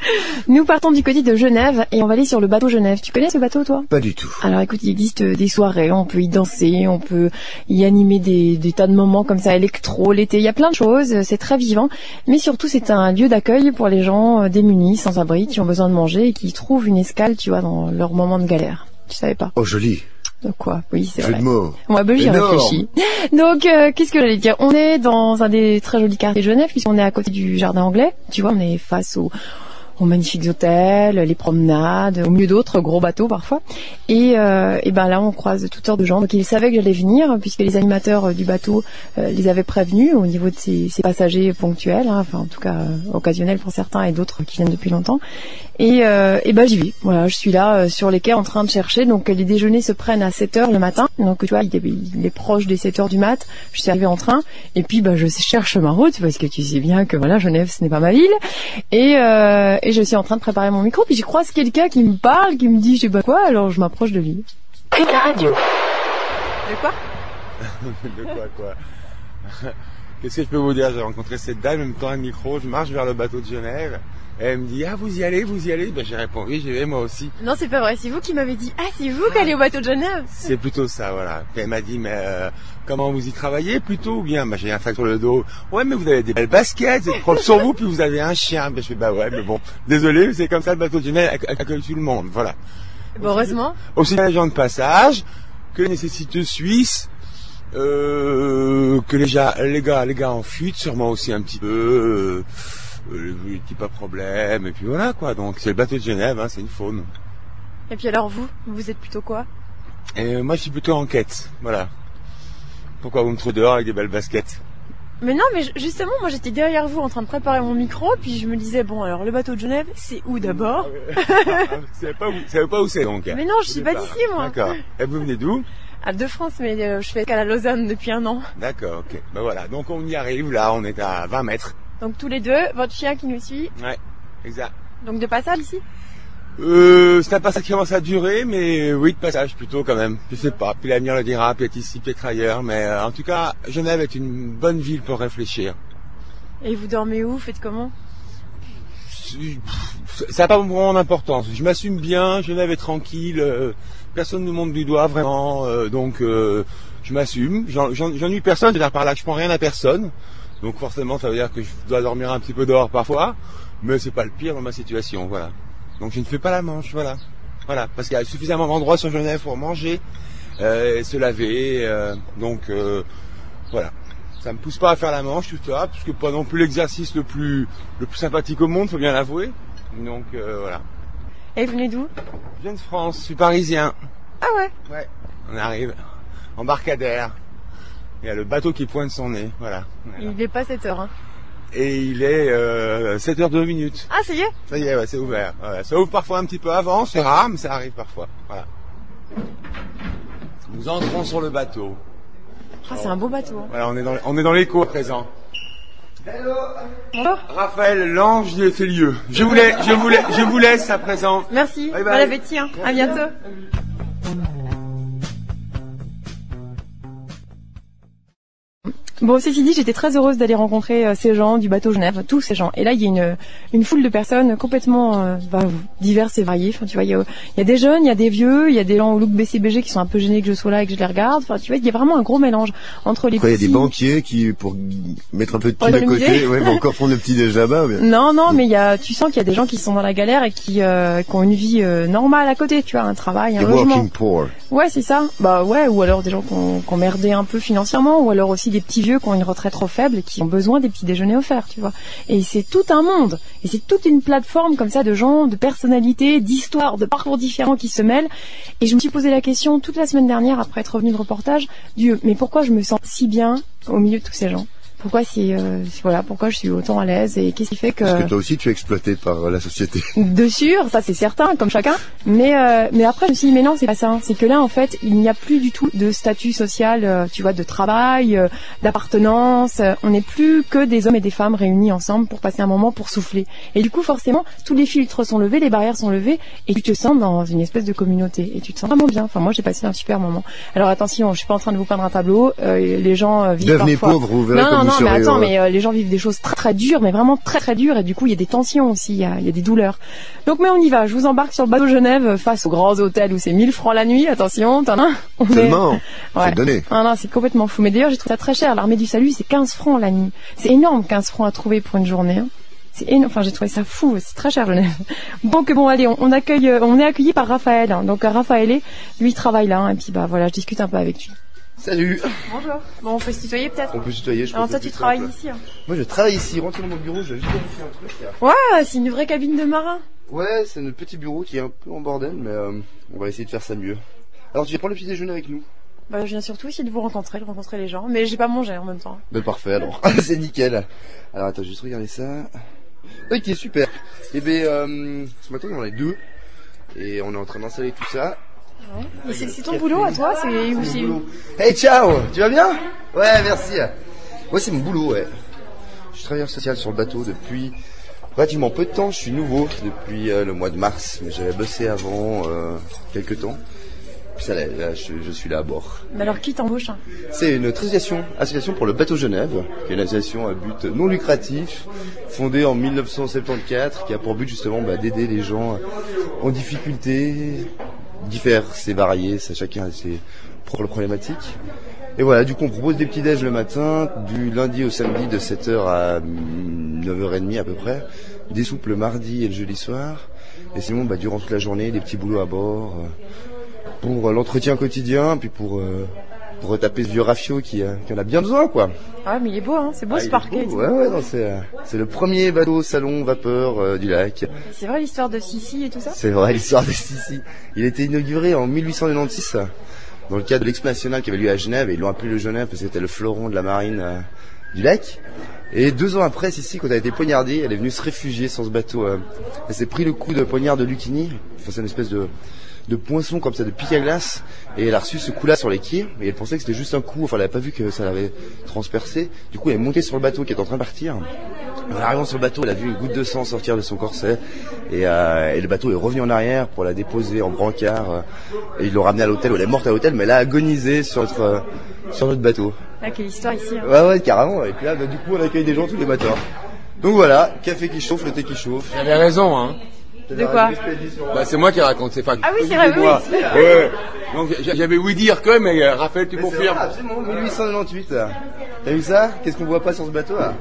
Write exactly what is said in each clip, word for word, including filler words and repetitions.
Nous partons du côté de Genève et on va aller sur le bateau Genève. Tu connais ce bateau, toi? Pas du tout. Alors écoute, il existe des soirées, on peut y danser, on peut y animer des, des tas de moments comme ça, électro, l'été, il y a plein de choses, c'est très vivant. Mais surtout, c'est un lieu d'accueil pour les gens démunis, sans abri, qui ont besoin de manger et qui trouvent une escale, tu vois, dans leur moment de galère. Tu savais pas? Oh, joli. Donc quoi? Oui, c'est Jeu vrai. de mots. Ouais, bah, j'y Énorme. réfléchis. Donc, euh, qu'est-ce que j'allais dire? On est dans un des très jolis quartiers de Genève, puisqu'on est à côté du jardin anglais. Tu vois, on est face au aux magnifiques hôtels, les promenades, au milieu d'autres gros bateaux parfois. Et, euh, et ben là, on croise toutes sortes de gens. Donc ils savaient que j'allais venir, puisque les animateurs du bateau euh, les avaient prévenus au niveau de ces, ces passagers ponctuels, hein, enfin en tout cas euh, occasionnels pour certains et d'autres qui viennent depuis longtemps. Et, euh, et ben j'y vais. Voilà, je suis là euh, sur les quais en train de chercher. Donc les déjeuners se prennent à sept heures le matin. Donc tu vois, il est, il est proche des sept heures du mat. Je suis arrivée en train. Et puis ben je cherche ma route parce que tu sais bien que voilà, Genève, ce n'est pas ma ville. Et euh, Et je suis en train de préparer mon micro, puis je croise quelqu'un qui me parle, qui me dit je sais pas quoi, alors je m'approche de lui. Pub radio. De quoi? De quoi, quoi? Qu'est-ce que je peux vous dire? J'ai rencontré cette dame, elle me tend un micro, je marche vers le bateau de Genève, et elle me dit, ah, vous y allez, vous y allez? Ben, j'ai répondu, oui, j'y vais, moi aussi. Non, c'est pas vrai, c'est vous qui m'avez dit, ah, c'est vous qui allez au bateau de Genève? C'est plutôt ça, voilà. Puis elle m'a dit, mais euh, comment vous y travaillez plutôt ou bien? Ben, j'ai un sac sur le dos. Ouais, mais vous avez des belles baskets, c'est propre sur vous, puis vous avez un chien. Ben, je fais, bah ouais, mais bon, désolé, c'est comme ça, le bateau de Genève accueille tout le monde, voilà. Bon, heureusement. Aussi bien les gens de passage, que les nécessiteux suisses, euh, que les, gars, les gars, les gars en fuite, sûrement aussi un petit peu, euh, les petits pas problème, et puis voilà, quoi. Donc, c'est le bateau de Genève, hein, c'est une faune. Et puis alors vous, vous êtes plutôt quoi? Et moi, je suis plutôt en quête, voilà. Pourquoi vous me trouvez dehors avec des belles baskets? Mais non, mais justement, moi j'étais derrière vous en train de préparer mon micro, puis je me disais, bon, alors le bateau de Genève, c'est où d'abord? Vous savez pas où, vous savez pas où c'est, donc? Mais non, je suis pas d'ici, moi. D'accord. Et vous venez d'où? À de France, mais euh, je fais qu'à la Lausanne depuis un an. D'accord, ok. Ben voilà, donc on y arrive, là, on est à vingt mètres. Donc tous les deux, votre chien qui nous suit. Ouais, exact. Donc de passage ici? Euh, c'est un passage qui commence à durer, mais oui, de passage plutôt quand même. Je sais pas, puis l'avenir le dira, peut-être ici, peut-être ailleurs, mais euh, en tout cas, Genève est une bonne ville pour réfléchir. Et vous dormez où? Faites comment? Ça n'a pas vraiment d'importance. Je m'assume bien, Genève est tranquille, euh, personne ne nous montre du doigt vraiment, euh, donc euh, je m'assume. J'en, j'en, j'ennuie personne, c'est-à-dire par là que je prends rien à personne. Donc forcément, ça veut dire que je dois dormir un petit peu dehors parfois, mais c'est pas le pire dans ma situation, voilà. Donc je ne fais pas la manche, voilà. Voilà, parce qu'il y a suffisamment d'endroits sur Genève pour manger, euh, et se laver, euh, donc euh, voilà. Ça me pousse pas à faire la manche, tout ça, parce que pas non plus l'exercice le plus le plus sympathique au monde, faut bien l'avouer. Donc euh, voilà. Et vous venez d'où? Je viens de France, je suis parisien. Ah ouais? Ouais, on arrive. Embarcadère. Il y a le bateau qui pointe son nez, voilà. voilà. Il est pas sept heures, hein. Et il est euh, sept heures deux minutes. Ah, ça y est? Ça y est, ouais, c'est ouvert. Ouais, ça ouvre parfois un petit peu avant, c'est rare, mais ça arrive parfois. Voilà. Nous entrons sur le bateau. Ah, c'est un beau bateau. Hein. Voilà, on est dans, on est dans l'écho à présent. Hello. Bonjour. Raphaël, l'ange du Félieux. Je vous laisse, je vous laisse, je vous laisse à présent. Merci. Bye Bon bye. appétit. Hein. À bientôt. Bon, ceci dit, j'étais très heureuse d'aller rencontrer euh, ces gens du bateau Genève, tous ces gens. Et là, il y a une, une foule de personnes complètement euh, bah, diverses et variées. Enfin, tu vois, il y a, il y a des jeunes, il y a des vieux, il y a des gens au look B C B G qui sont un peu gênés que je sois là et que je les regarde. Enfin, tu vois, il y a vraiment un gros mélange entre les Après, petits... il y a des banquiers qui, pour mettre un peu de Pour thune à économiser. côté, ouais, vont encore prendre le petit déj là-bas. Mais... Non, non, mais il y a, tu sens qu'il y a des gens qui sont dans la galère et qui, euh, qui ont une vie euh, normale à côté, tu vois, un travail, un The logement. working poor. Ouais, c'est ça. Bah ouais, ou alors des gens qui ont, qui ont merdé un peu financièrement, ou alors aussi des petits vieux qui ont une retraite trop faible et qui ont besoin des petits déjeuners offerts, tu vois. Et c'est tout un monde, et c'est toute une plateforme comme ça de gens, de personnalités, d'histoires, de parcours différents qui se mêlent. Et je me suis posé la question toute la semaine dernière, après être revenue de reportage, du mais pourquoi je me sens si bien au milieu de tous ces gens? Pourquoi c'est euh, voilà, pourquoi je suis autant à l'aise et qu'est-ce qui fait que Parce que toi aussi tu es exploité par la société. de sûr, ça c'est certain, comme chacun. Mais euh, mais après je me suis dit mais non, c'est pas ça. C'est que là en fait il n'y a plus du tout de statut social, euh, tu vois, de travail, euh, d'appartenance. On n'est plus que des hommes et des femmes réunis ensemble pour passer un moment, pour souffler. Et du coup forcément tous les filtres sont levés, les barrières sont levées et tu te sens dans une espèce de communauté et tu te sens vraiment bien. Enfin moi j'ai passé un super moment. Alors attention, je suis pas en train de vous peindre un tableau. Euh, les gens euh, vivent Devenez parfois... pauvre, vous verrez non, comme non, nous non, mais serait, attends, euh, mais euh, les gens vivent des choses très très dures, mais vraiment très très dures, et du coup il y a des tensions aussi, il y a, il y a des douleurs. Donc mais on y va, je vous embarque sur le bateau Genève face aux grands hôtels où c'est mille francs la nuit, attention, t'en as, on Seulement, est... ouais. c'est donné. Ah non, c'est complètement fou, mais d'ailleurs j'ai trouvé ça très cher, l'armée du salut c'est quinze francs la nuit. C'est énorme, quinze francs à trouver pour une journée, hein. C'est énorme, enfin j'ai trouvé ça fou, c'est très cher Genève. Donc bon allez, on, on accueille, on est accueilli par Raphaël, hein. Donc Raphaël, lui il travaille là, hein, et puis bah voilà, je discute un peu avec lui. Salut. Bonjour. Bon, on peut se tutoyer peut-être. On peut se tutoyer, je Alors pense toi que tu c'est travailles simple. ici, hein. Moi je travaille ici, rentre dans mon bureau, je vais juste vérifier un truc. Là. Ouais, c'est une vraie cabine de marin. Ouais, c'est notre petit bureau qui est un peu en bordel, mais euh, on va essayer de faire ça mieux. Alors tu viens prendre le petit déjeuner avec nous? Bah je viens surtout essayer de vous rencontrer, de rencontrer les gens, mais j'ai pas mangé en même temps. Ben parfait alors, c'est nickel. Alors attends, juste regarder ça. Ok, super. Et ben euh, ce matin on en est deux, et on est en train d'installer tout ça. Ouais. Et c'est, c'est ton boulot à toi, c'est où C'est c'est mon boulot. Hey ciao, tu vas bien? Ouais, merci. Ouais, c'est mon boulot, ouais. Je suis travailleur social sur le bateau depuis relativement peu de temps. Je suis nouveau depuis euh, le mois de mars, mais j'avais bossé avant euh, quelques temps. Puis ça, là, là, je, je suis là à bord. Mais alors qui t'embauche, hein? C'est une association, association pour le bateau Genève, qui est une association à but non lucratif, fondée en mille neuf cent soixante-quatorze, qui a pour but justement bah, d'aider les gens en difficulté, diverses et variées, ça chacun a ses propres problématiques. Et voilà, du coup on propose des petits déj le matin, du lundi au samedi de sept heures à neuf heures trente à peu près, des soupes le mardi et le jeudi soir, et sinon bah, durant toute la journée, des petits boulots à bord, euh, pour l'entretien quotidien, puis pour, euh, pour retaper ce vieux rafio qui, euh, qui en a bien besoin, quoi. Ah mais il est beau, hein, c'est beau Ah, ce il est parquet. beau, ouais, ouais, non, c'est, euh, c'est le premier bateau salon vapeur euh, du lac. C'est vrai l'histoire de Sissi et tout ça? C'est vrai, l'histoire de Sissi. Il a été inauguré en mille huit cent quatre-vingt-seize, dans le cadre de l'Expo nationale qui avait lieu à Genève, et ils l'ont appelé le Genève parce que c'était le fleuron de la marine euh, du lac. Et deux ans après, Sissi, quand elle a été poignardée, elle est venue se réfugier sur ce bateau. Euh, elle s'est pris le coup de poignard de Lucchini, enfin, c'est une espèce de... de poinçon comme ça, de pique à glace, et elle a reçu ce coup-là sur les quais, et elle pensait que c'était juste un coup, enfin elle n'avait pas vu que ça l'avait transpercé. Du coup elle est montée sur le bateau qui est en train de partir. En arrivant sur le bateau, elle a vu une goutte de sang sortir de son corset, et, euh, et le bateau est revenu en arrière pour la déposer en brancard, euh, et ils l'ont ramenée à l'hôtel, où elle est morte à l'hôtel, mais elle a agonisé sur notre, euh, sur notre bateau. Ah quelle histoire ici, hein. Ouais ouais, carrément, et puis là bah, du coup on accueille des gens tous les matins. Donc voilà, café qui chauffe, le thé qui chauffe. J'avais raison, hein. De quoi? Bah, c'est moi qui raconte, c'est pas. Ah oui, c'est vrai, oui, moi. oui. Ouais. Donc j'avais oui dire que, mais euh, Raphaël, tu Mais c'est confirmes. vrai, absolument, mille huit cent quatre-vingt-dix-huit. là. T'as vu ça? Qu'est-ce qu'on voit pas sur ce bateau là?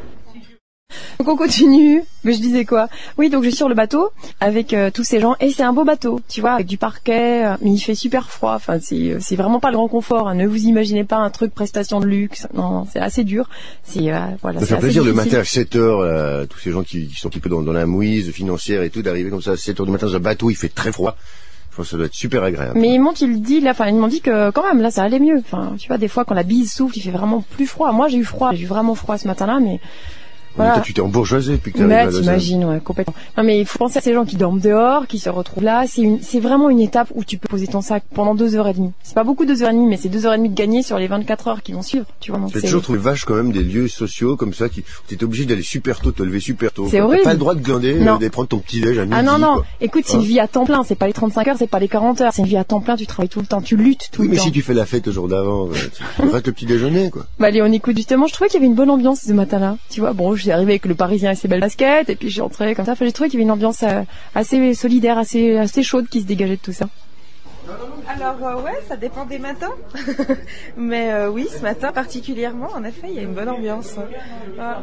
Donc on continue. Mais je disais quoi? Oui, donc je suis sur le bateau avec euh, tous ces gens et c'est un beau bateau, tu vois, avec du parquet, euh, mais il fait super froid. Enfin, c'est euh, c'est vraiment pas le grand confort, hein. Ne vous imaginez pas un truc prestation de luxe. Non, non, c'est assez dur. C'est euh, voilà. Ça c'est fait plaisir assez le difficile. matin à sept heures, là, tous ces gens qui, qui sont un petit peu dans, dans la mouise financière et tout, d'arriver comme ça à sept heures du matin sur un bateau, il fait très froid. Je pense que ça doit être super agréable. Mais ils m'ont il dit là, enfin ils m'ont dit que quand même là ça allait mieux. Enfin, tu vois, des fois quand la bise souffle, il fait vraiment plus froid. Moi j'ai eu froid, j'ai eu vraiment froid ce matin-là, mais Mais voilà. toi, tu t'es embourgeoisé depuis que t'es arrivé Mais à Lausanne. t'imagines, ouais, complètement. Non, mais il faut penser à ces gens qui dorment dehors, qui se retrouvent là. C'est une, c'est vraiment une étape où tu peux poser ton sac pendant deux heures et demie. C'est pas beaucoup deux heures et demie, mais c'est deux heures et demie de gagner sur les vingt-quatre heures qui vont suivre, tu vois. Donc J'ai c'est, toujours trouvé vache quand même des lieux sociaux comme ça qui, où t'es obligé d'aller super tôt, te lever super tôt. C'est T'as horrible. pas le droit de glander, Non. euh, d'aller prendre ton petit déj à midi. ah non, non. quoi. Écoute, c'est Hein une vie à temps plein. C'est pas les trente-cinq heures, c'est pas les quarante heures. C'est une vie à temps plein. Tu travailles tout le temps. Tu luttes tout Oui, le mais temps. si tu fais la fête le jour d'avant, euh, tu tu restes le petit déjeuner, quoi. Bah, allez, on écoute justement. Je trouvais qu'il y avait une bonne ambiance ce matin-là. Tu vois, bon, je suis arrivée avec le Parisien et ses belles baskets, et puis j'ai entré comme ça. Enfin, j'ai trouvé qu'il y avait une ambiance euh, assez solidaire, assez, assez chaude qui se dégageait de tout ça. Alors euh, ouais, ça dépend des matins. Mais euh, oui, ce matin particulièrement, en effet, il y a une bonne ambiance. Voilà.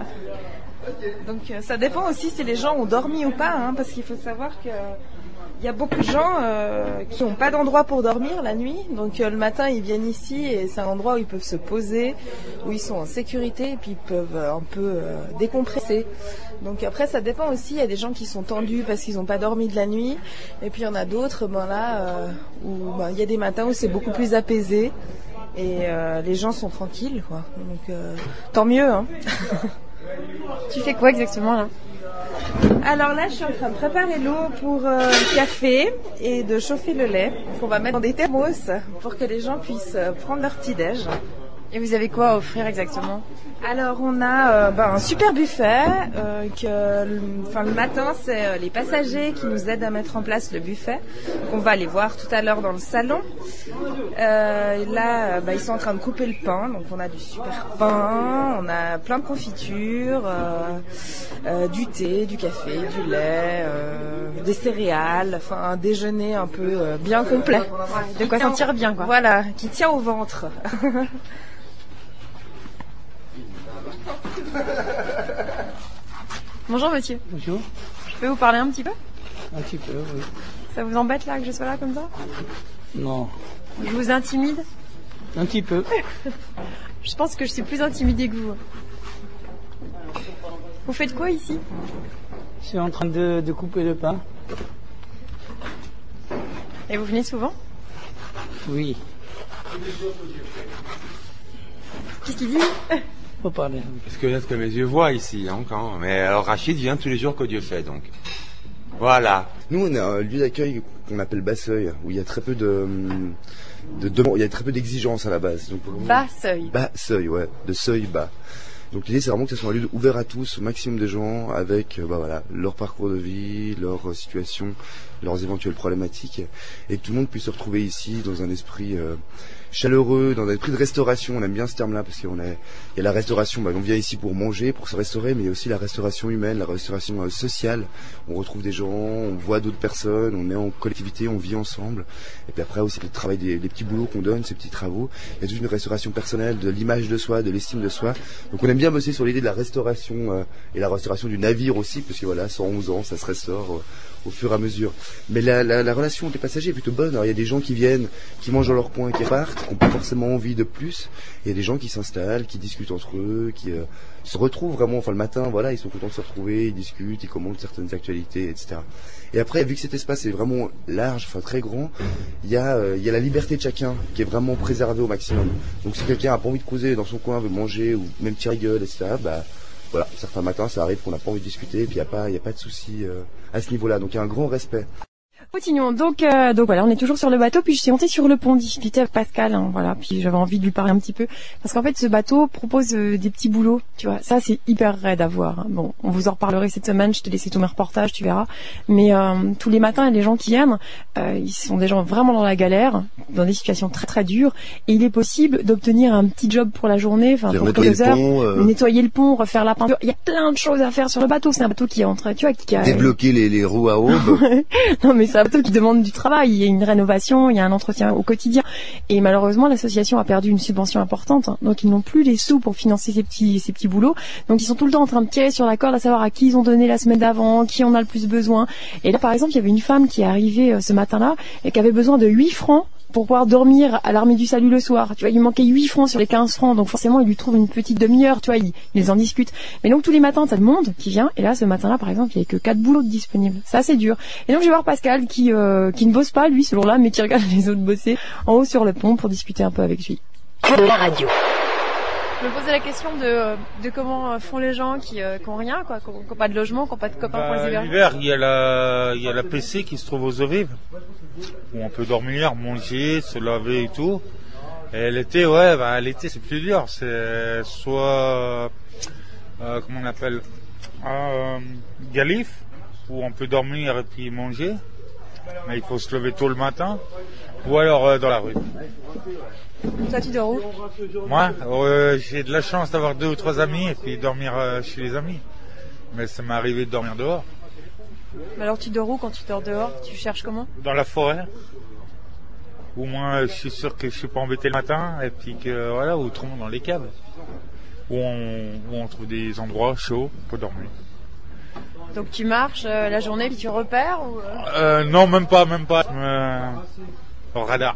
Donc euh, ça dépend aussi si les gens ont dormi ou pas, hein, parce qu'il faut savoir que il y a beaucoup de gens euh, qui n'ont pas d'endroit pour dormir la nuit. Donc euh, le matin, ils viennent ici et c'est un endroit où ils peuvent se poser, où ils sont en sécurité et puis ils peuvent euh, un peu euh, décompresser. Donc après, ça dépend aussi. Il y a des gens qui sont tendus parce qu'ils n'ont pas dormi de la nuit. Et puis il y en a d'autres, ben là, euh, où ben, il y a des matins où c'est beaucoup plus apaisé et euh, les gens sont tranquilles, quoi. Donc euh, tant mieux, hein. Tu fais quoi exactement là? Alors là, je suis en train de préparer l'eau pour euh, le café et de chauffer le lait qu'on va mettre dans des thermos pour que les gens puissent euh, prendre leur petit déj. Et vous avez quoi à offrir exactement? Alors on a euh, ben, un super buffet, euh, que, le, enfin, le matin c'est euh, les passagers qui nous aident à mettre en place le buffet, qu'on va aller voir tout à l'heure dans le salon. Euh, là euh, ben, ils sont en train de couper le pain, donc on a du super pain, on a plein de confitures, euh, euh, du thé, du café, du lait, euh, des céréales, enfin un déjeuner un peu euh, bien complet. De quoi sentir bien, quoi. Voilà, qui tient au ventre. Bonjour monsieur. Bonjour. Je peux vous parler un petit peu? Un petit peu, oui. Ça vous embête là que je sois là comme ça? Non. Je vous intimide? Un petit peu. Je pense que je suis plus intimidée que vous. Vous faites quoi ici? Je suis en train de, de couper le pain. Et vous venez souvent? Oui. Qu'est-ce qu'il dit? Faut parler. Parce que là, ce que mes yeux voient ici, hein, quand. Mais alors Rachid vient tous les jours que Dieu fait, donc. Voilà. Nous, on a un lieu d'accueil qu'on appelle Bas-Seuil, où il y a très peu de, de, de il y a très peu d'exigences à la base. Donc, Bas seuil. Bas-Seuil, ouais, de seuil bas. Donc l'idée, c'est vraiment que ce soit un lieu ouvert à tous, au maximum de gens, avec euh, bah, voilà, leur parcours de vie, leur euh, situation, leurs éventuelles problématiques, et que tout le monde puisse se retrouver ici dans un esprit euh, chaleureux, dans un esprit de restauration. On aime bien ce terme-là parce qu'on est, il y a la restauration, bah, on vient ici pour manger, pour se restaurer, mais il y a aussi la restauration humaine, la restauration euh, sociale. On retrouve des gens, on voit d'autres personnes, on est en collectivité, on vit ensemble. Et puis après aussi le travail des, des petits boulots qu'on donne, ces petits travaux. Il y a toute une restauration personnelle, de l'image de soi, de l'estime de soi. Donc on aime bien bosser sur l'idée de la restauration euh, et la restauration du navire aussi, parce que voilà, cent onze ans, ça se restaure euh, au fur et à mesure. Mais la, la, la relation des passagers est plutôt bonne. Alors il y a des gens qui viennent, qui mangent dans leur coin, qui partent, qui n'ont pas forcément envie de plus. Il y a des gens qui s'installent, qui discutent entre eux, qui euh, se retrouvent vraiment. Enfin le matin, voilà, ils sont contents de se retrouver, ils discutent, ils commentent certaines actualités, et cetera. Et après, vu que cet espace est vraiment large, enfin très grand, il y a, euh, il y a la liberté de chacun qui est vraiment préservée au maximum. Donc si quelqu'un a pas envie de causer dans son coin, veut manger ou même tirer gueule, et cetera. Bah voilà, certains matins, ça arrive qu'on n'a pas envie de discuter, et puis il y a pas, il y a pas de souci euh, à ce niveau-là. Donc il y a un grand respect. Continuons. Donc, euh, donc voilà, on est toujours sur le bateau. Puis je suis montée sur le pont, discuter avec Pascal. Hein, voilà. Puis j'avais envie de lui parler un petit peu parce qu'en fait, ce bateau propose euh, des petits boulots. Tu vois, ça c'est hyper raide à voir. Hein. Bon, on vous en reparlerait cette semaine. Je te laisserai tous mes reportages, tu verras. Mais euh, tous les matins, il y a des gens qui viennent. Euh, ils sont des gens vraiment dans la galère, dans des situations très très dures. Et il est possible d'obtenir un petit job pour la journée, enfin pour quelques heures, pont, euh... nettoyer le pont, refaire la peinture. Il y a plein de choses à faire sur le bateau. C'est un bateau qui est en train, tu vois, qui a débloquer les, les roues à aube. Non, mais c'est un bateau qui demande du travail, il y a une rénovation, il y a un entretien au quotidien. Et malheureusement, l'association a perdu une subvention importante, hein. Donc ils n'ont plus les sous pour financer ces petits, ces petits boulots. Donc ils sont tout le temps en train de tirer sur la corde à savoir à qui ils ont donné la semaine d'avant, qui en a le plus besoin. Et là, par exemple, il y avait une femme qui est arrivée euh, ce matin-là et qui avait besoin de huit francs pour pouvoir dormir à l'Armée du Salut le soir. Tu vois, il lui manquait huit francs sur les quinze francs, donc forcément, il lui trouve une petite demi-heure, tu vois, ils, ils en discutent. Mais donc, tous les matins, t'as le monde qui vient, et là, ce matin-là, par exemple, il n'y avait que quatre boulots disponibles. Ça, c'est dur. Et donc, je vais voir Pascal, qui, euh, qui ne bosse pas, lui, ce jour-là, mais qui regarde les autres bosser en haut sur le pont pour discuter un peu avec lui. La radio. Je me posais la question de, de comment font les gens qui n'ont rien, quoi, qui n'ont pas de logement, qui n'ont pas de copains bah, pour les héberger. L'hiver, il y a la, il y a la P C qui se trouve aux eaux vives, où on peut dormir, manger, se laver et tout. Et l'été, ouais, bah, l'été c'est plus dur. C'est soit, euh, comment on appelle, euh, galif, où on peut dormir et puis manger, mais il faut se lever tôt le matin, ou alors euh, dans la rue. Toi, tu dors où? Moi, euh, j'ai de la chance d'avoir deux ou trois amis et puis dormir euh, chez les amis. Mais ça m'est arrivé de dormir dehors. Mais alors, tu dors où quand tu dors dehors? Tu cherches comment? Dans la forêt. Au moins, je suis sûr que je suis pas embêté le matin et puis que voilà, ou autrement dans les caves, où on, où on trouve des endroits chauds pour dormir. Donc tu marches euh, la journée puis tu repères ou euh... Euh, non, même pas, même pas. Euh, au radar.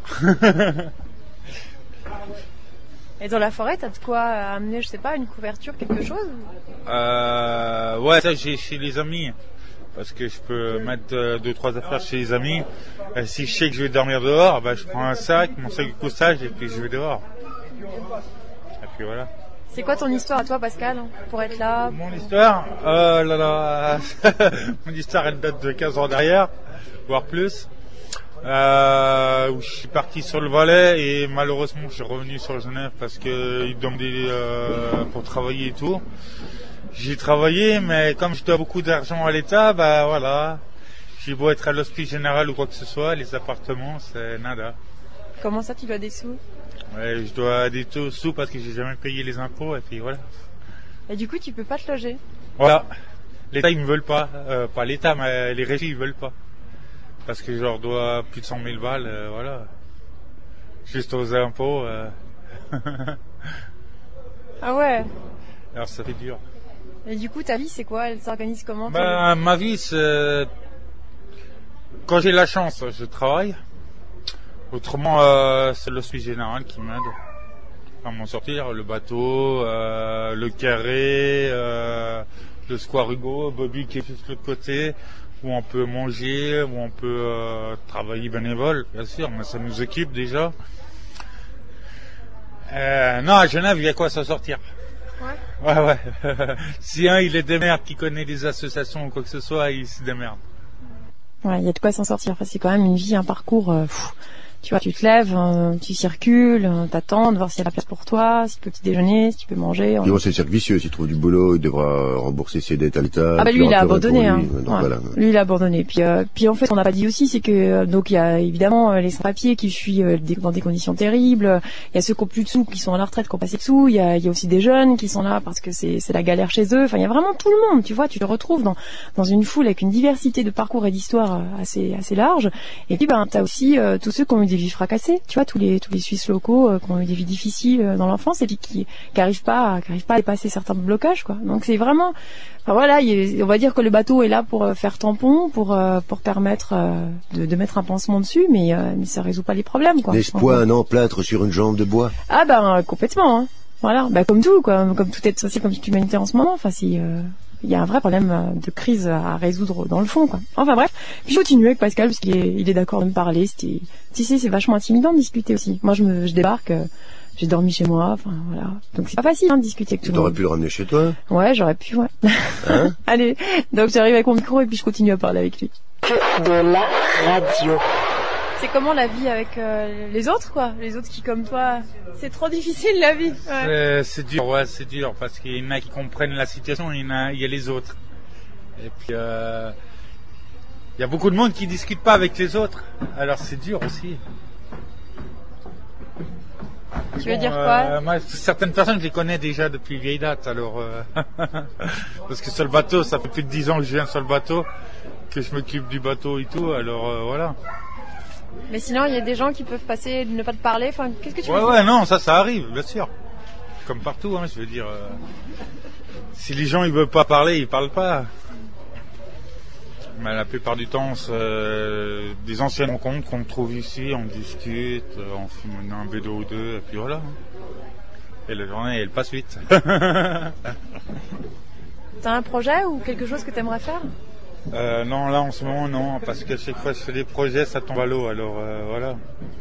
Et dans la forêt, t'as de quoi amener, je sais pas, une couverture, quelque chose? euh, Ouais, ça j'ai chez les amis. Parce que je peux mettre euh, deux, trois affaires chez les amis. Et si je sais que je vais dormir dehors, bah, je prends un sac, mon sac de couchage et puis je vais dehors. Et puis voilà. C'est quoi ton histoire à toi, Pascal, pour être là? Mon histoire, euh, là, là, mon histoire elle date de quinze ans derrière, voire plus. Euh, où je suis parti sur le Valais et malheureusement je suis revenu sur Genève parce que ils demandaient euh, pour travailler et tout. J'ai travaillé, mais comme je dois beaucoup d'argent à l'État, bah voilà, j'ai beau être à l'hospice général ou quoi que ce soit, les appartements c'est nada. Comment ça, tu dois des sous? Ouais, je dois des taux sous parce que j'ai jamais payé les impôts et puis voilà. Et du coup, tu peux pas te loger? Voilà, l'État ils me veulent pas, euh, pas l'État mais les régies ils veulent pas. Parce que je leur dois plus de cent mille balles, euh, voilà. Juste aux impôts. Euh... Ah ouais. Alors ça fait dur. Et du coup, ta vie, c'est quoi? Elle s'organise comment? Ben, ma vie, c'est... Quand j'ai la chance, je travaille. Autrement, euh, c'est l'hospice général qui m'aide à m'en sortir. Le bateau, euh, le carré, euh, le square Hugo, Bobby qui est juste de l'autre côté. Où on peut manger, où on peut euh, travailler bénévole, bien sûr, mais ça nous occupe déjà. Euh, non, à Genève, il y a quoi s'en sortir. Ouais. Ouais, ouais. Si un, il est démerde, qui connaît des associations ou quoi que ce soit, il se démerde. Ouais, il y a de quoi s'en sortir. Enfin, c'est quand même une vie, un parcours... Euh, tu vois, tu te lèves, euh, tu circules, euh, t'attends de voir s'il y a la place pour toi, si tu peux petit déjeuner, si tu peux manger. Puis bon, c'est le cercle vicieux. S'il trouve du boulot, il devra rembourser ses dettes à l'État. Ah bah lui, il a abandonné. Hein. Lui. Donc, ouais. voilà. Lui, il a abandonné. Puis, euh, puis en fait, on n'a pas dit aussi, c'est que euh, donc il y a évidemment euh, les sans-papiers qui fuient euh, des, dans des conditions terribles. Il y a ceux qui ont plus de sous, qui sont à la retraite, qui ont passé de sous. Il y a, il y a aussi des jeunes qui sont là parce que c'est, c'est la galère chez eux. Enfin, il y a vraiment tout le monde. Tu vois, tu te retrouves dans dans une foule avec une diversité de parcours et d'histoires assez assez large. Et puis, ben, t'as aussi euh, tous ceux qui ont eu des vies fracassées. Tu vois, tous les tous les Suisses locaux euh, qui ont eu des vies difficiles euh, dans l'enfance et puis qui qui arrivent pas qui arrivent pas à dépasser certains blocages, quoi. Donc c'est vraiment, enfin voilà, il, on va dire que le bateau est là pour euh, faire tampon, pour euh, pour permettre euh, de, de mettre un pansement dessus, mais euh, mais ça résout pas les problèmes, quoi. N'est-ce pas un emplâtre sur une jambe de bois? Ah ben euh, complètement. Hein. Voilà, ben comme tout, quoi, comme toute aide sociale, comme toute humanité en ce moment. Enfin si euh, il y a un vrai problème de crise à résoudre dans le fond, quoi. Enfin bref, puis je continue avec Pascal parce qu'il est, il est d'accord de me parler. C'était, tu sais, c'est vachement intimidant de discuter aussi. Moi, je me, je débarque, euh, j'ai dormi chez moi, enfin voilà. Donc c'est pas facile hein, de discuter avec tout le monde. T'aurais pu le ramener chez toi? Ouais, j'aurais pu, ouais. Hein? Allez, donc j'arrive avec mon micro et puis je continue à parler avec lui. Que de la radio. C'est comment la vie avec euh, les autres, quoi? Les autres qui, comme toi, c'est trop difficile la vie. Ouais. C'est, c'est dur, ouais, c'est dur parce qu'il y en a qui comprennent la situation, il y en a, il y a les autres. Et puis, euh, il y a beaucoup de monde qui discute pas avec les autres. Alors c'est dur aussi. Tu veux bon, dire quoi? euh, moi, certaines personnes, je les connais déjà depuis vieille date. Alors, euh, parce que sur le bateau, ça fait plus de dix ans que je viens sur le bateau, que je m'occupe du bateau et tout. Alors euh, voilà. Mais sinon, il y a des gens qui peuvent passer, ne pas te parler. Enfin, qu'est-ce que tu ouais, veux ouais, dire? non, ça, ça arrive, bien sûr. Comme partout, hein, je veux dire. Euh, si les gens ils veulent pas parler, ils parlent pas. Mais la plupart du temps, c'est euh, des anciennes rencontres qu'on trouve ici, on discute, euh, on fume un bédo ou deux, et puis voilà. Et la journée, elle passe vite. T'as un projet ou quelque chose que t'aimerais faire? Euh, non, là en ce moment non, parce que chaque fois que je fais des projets, ça tombe à l'eau, alors euh, voilà.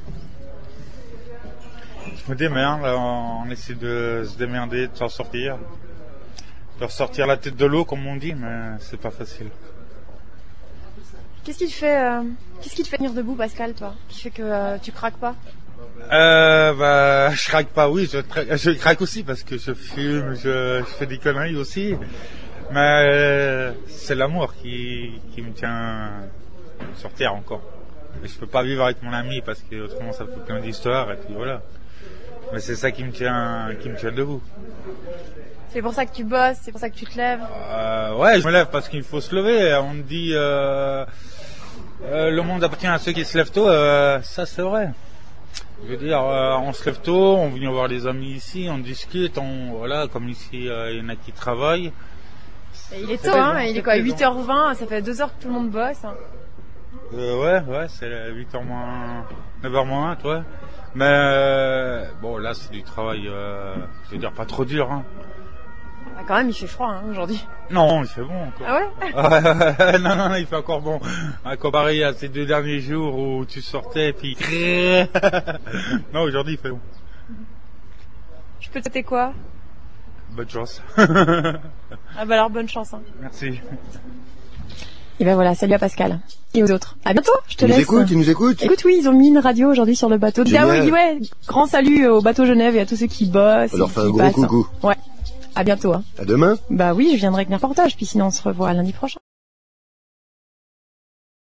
Je me démerde, là, on essaie de se démerder, de s'en sortir, de ressortir la tête de l'eau comme on dit, mais c'est pas facile. Qu'est-ce qui te fait, euh, qu'est-ce qui te fait tenir debout, Pascal, toi, qui fait que euh, tu craques pas? Euh, bah, je craque pas, oui, je, tra- je craque aussi parce que je fume, je, je fais des conneries aussi. Mais euh, c'est l'amour qui, qui me tient sur terre encore. Mais je peux pas vivre avec mon ami parce que autrement ça fait plein d'histoires et puis voilà. Mais c'est ça qui me tient, qui me tient debout. C'est pour ça que tu bosses, c'est pour ça que tu te lèves. Euh, ouais, je me lève parce qu'il faut se lever. On me dit euh, euh, le monde appartient à ceux qui se lèvent tôt. Euh, ça c'est vrai. Je veux dire, euh, on se lève tôt, on vient voir les amis ici, on discute, on voilà, comme ici euh, il y en a qui travaillent. Et il est tôt, hein, il est quoi, huit heures vingt, ça fait deux heures que tout le monde bosse. Hein. Euh, ouais, ouais, c'est huit heures moins, neuf heures moins, toi. Mais, euh, bon, là, c'est du travail, euh, je veux dire, pas trop dur, hein. Ah, quand même, il fait froid, hein, aujourd'hui. Non, il fait bon, encore. Ah ouais? Non, non, non, il fait encore bon. À comparer à ces deux derniers jours où tu sortais, puis... Non, aujourd'hui, il fait bon. Je peux te souhaiter quoi? Bonne chance. Ah bah alors, bonne chance, hein. Merci. Et ben voilà, salut à Pascal et aux autres. À bientôt, je te Ils nous laisse. écoutent, ils nous écoutent. Écoute, oui, ils ont mis une radio aujourd'hui sur le bateau. Génial. Ah oui, ouais, grand salut au bateau Genève et à tous ceux qui bossent. On leur et fait qui un gros passent. coucou. Ouais. À bientôt. Hein. À demain. Bah oui, je viendrai avec mes reportages, puis sinon on se revoit lundi prochain.